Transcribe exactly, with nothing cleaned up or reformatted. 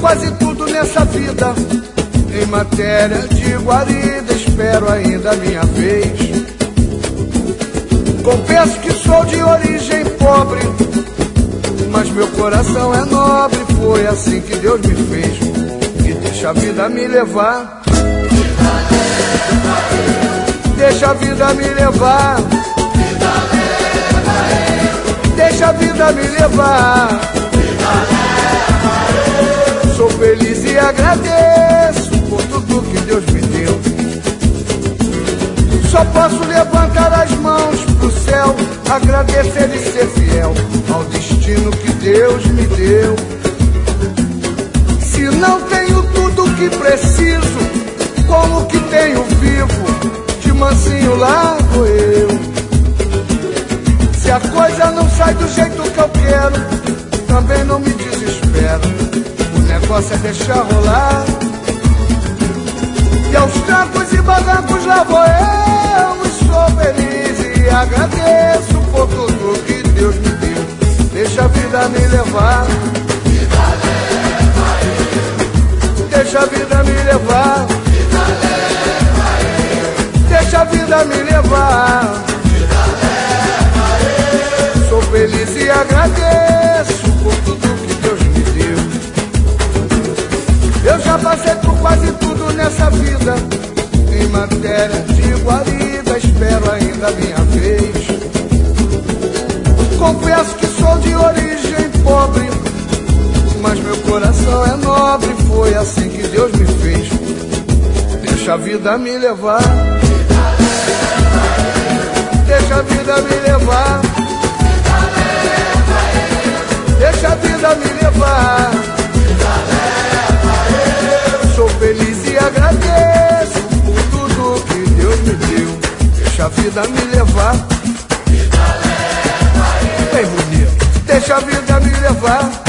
quase tudo nessa vida. Em matéria de guarida, espero ainda a minha vez. Confesso que sou de origem pobre, mas meu coração é nobre. Foi assim que Deus me fez. E deixa a vida me levar. Deixa a vida me levar. Deixa a vida me levar. Sou feliz e agradeço por tudo que Deus me deu. Só posso levantar as mãos pro céu, agradecer e ser fiel ao destino que Deus me deu. Se não tenho tudo o que preciso, como que tenho vivo, de mansinho lá vou eu. Se a coisa não sai do jeito que eu quero, também não me desespero. O negócio é deixar rolar. E aos trancos e barrancos lá vou eu, e sou feliz e agradeço por tudo que Deus me deu. Deixa a vida me levar. Vida leva eu. Deixa a vida me levar. Vida leva eu. Deixa a vida me levar. Vida leva eu. Sou feliz e agradeço por tudo que Deus me deu. Eu já passei por quase tudo nessa vida. Em matéria de guarida, espero ainda a minha vez. Confesso que sou de origem pobre, mas meu coração é nobre. Foi assim que Deus me fez. Deixa a vida me levar. Deixa a vida me levar. Deixa a vida me levar. Sou feliz e agradeço por tudo que Deus me deu. Deixa a vida me levar. Bem bonito. Deixa a vida me levar.